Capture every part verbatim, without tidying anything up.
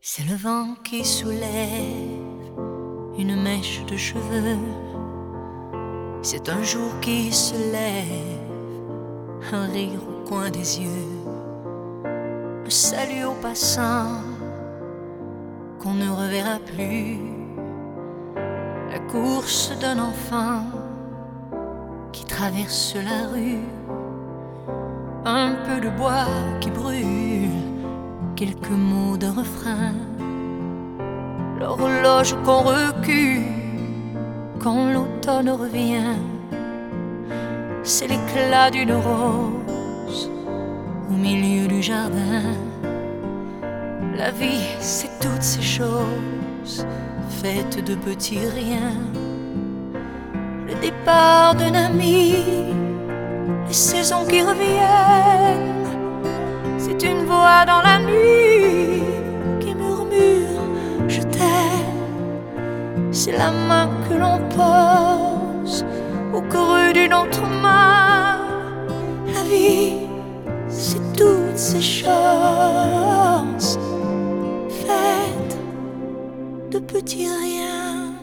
C'est le vent qui soulève une mèche de cheveux. C'est un jour qui se lève, un rire au coin des yeux, le salut aux passants qu'on ne reverra plus, la course d'un enfant qui traverse la rue, un peu de bois qui brûle, quelques mots de refrain, l'horloge qu'on recule quand l'automne revient. C'est l'éclat d'une rose au milieu du jardin. La vie, c'est toutes ces choses faites de petits riens. Le départ d'un ami, les saisons qui reviennent. C'est une voix dans la nuit qui murmure « Je t'aime ». C'est la main que l'on pose au creux d'une autre main. La vie, c'est toutes ces choses faites de petits riens.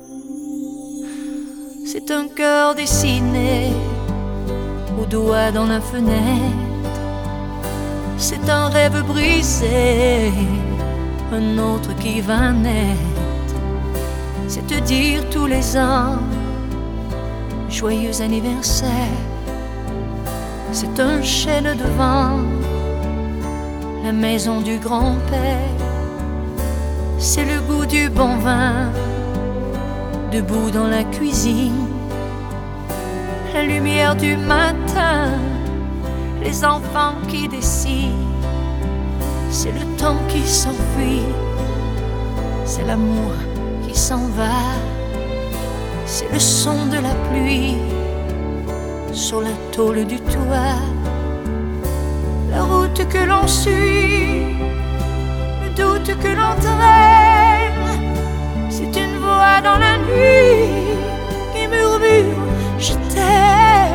C'est un cœur dessiné au doigt dans la fenêtre. C'est un rêve brisé, un autre qui va naître. C'est te dire tous les ans joyeux anniversaire. C'est un chêne de vent, la maison du grand-père. C'est le goût du bon vin, debout dans la cuisine. La lumière du matin, les enfants qui décident. C'est le temps qui s'enfuit, c'est l'amour qui s'en va. C'est le son de la pluie sur la tôle du toit. La route que l'on suit, le doute que l'on traîne. C'est une voix dans la nuit qui murmure « Je t'aime ».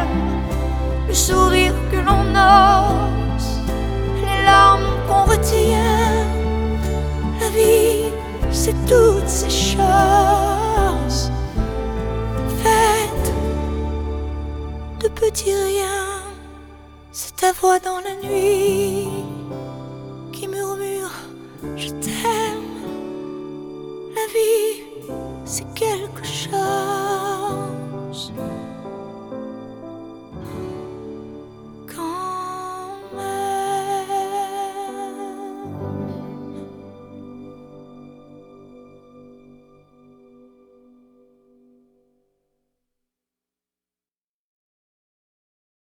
Le sourire que l'on ose, les larmes qu'on retient. La vie, c'est toutes ces choses faites de petits riens. C'est ta voix dans la nuit